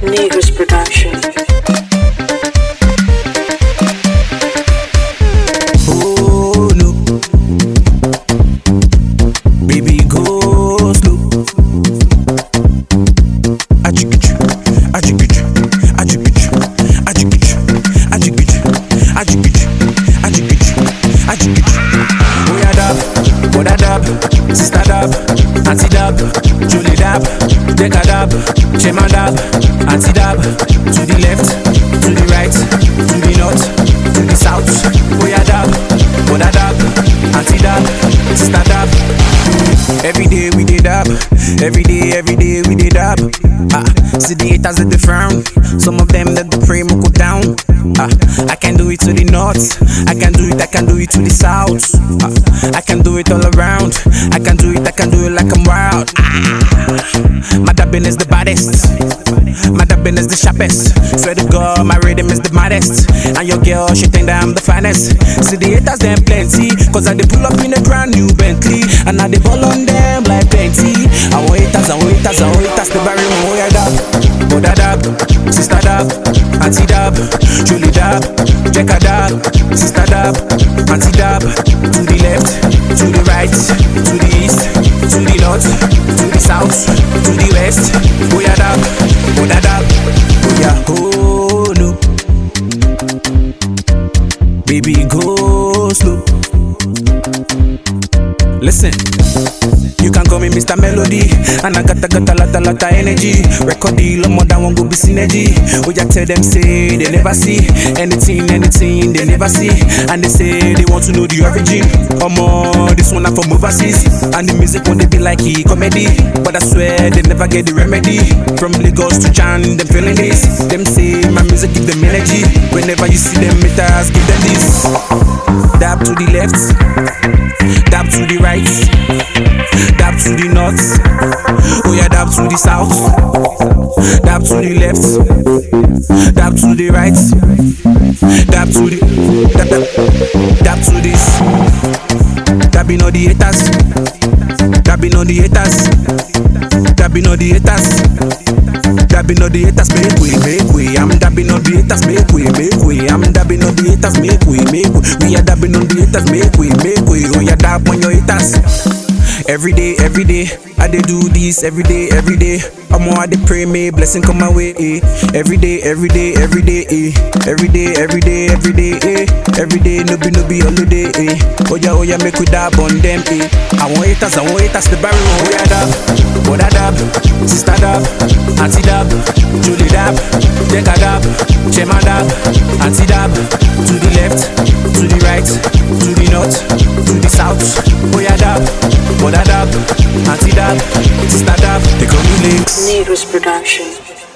Negus Production. Oh no, baby go slow. Ajigichu, ajigichu, ajigichu, ajigichu, ajigichu, ajigichu, ajigichu, ajigichu. Oya dab, boda dab, sister dab, auntie dab, Julie dab, Deka dab, Chema dab, auntie dab. To the left, to the right, to the north, to the south. Oya dab, boda dab, auntie dab, sister dab. Every day we did dab, every day we did dab. See the haters at the frown, some of them that the pray mo go down. I can do it to the north, I can do it to the south. I can do it all around, I can do it like I'm wild. My dabbing is the baddest, my dabbing is the sharpest. Swear to God, my rhythm is the maddest. And your girl, she think that I'm the finest. See the haters, them plenty, cause I they pull up in a brand new Bentley, and I they ball on them like plenty. I want haters, the barry one way I dab. Boda dab, sister dab, auntie dab, Julie dab, Deka dab, sister dab, auntie dab. To the left, to the right, to the east, to the north, to the south, to the west. Oya dab, boda dab, oya oh no, baby go slow. Listen, you can call me Mr. Melody, and I got a lot of energy. Record deal, more than one go be synergy. Oh, ya tell them say they never see anything they never see, and they say they want to know the origin. This one I'm from overseas, and the music won't they be like a comedy, but I swear they never get the remedy. From Lagos to Chan, them feeling this. Them say my music give them energy. Whenever you see them meters, give them this. Dab to the left, dab to the right, dab to the north, oh yeah, dab to the south, dab to the left, dab to the right, dab to the dab to this. Dabbing on the haters, dabbing on the haters, dabbing on the haters, dabbing on the haters. Make way. I'm dabbing on the haters. Make way. I'm dabbing on the haters. Make way. We are dabbing on the haters. Make way. Oh yeah, dab on your haters. Every day, I dey do this every day. I'm more I dey pray, may blessing come my way. Every day, every day, no be holiday. Oh yeah, make we dab on them. I want haters, the barry one. Oh yeah, dab, boda dab, sister dab, auntie dab, Julie dab, Deka dab, Chema dab, auntie dab. To the left, to the right, to the north, to the south. Oh yeah, dab, boda dab, auntie dab, sister dab. They call me Links. Negus Production.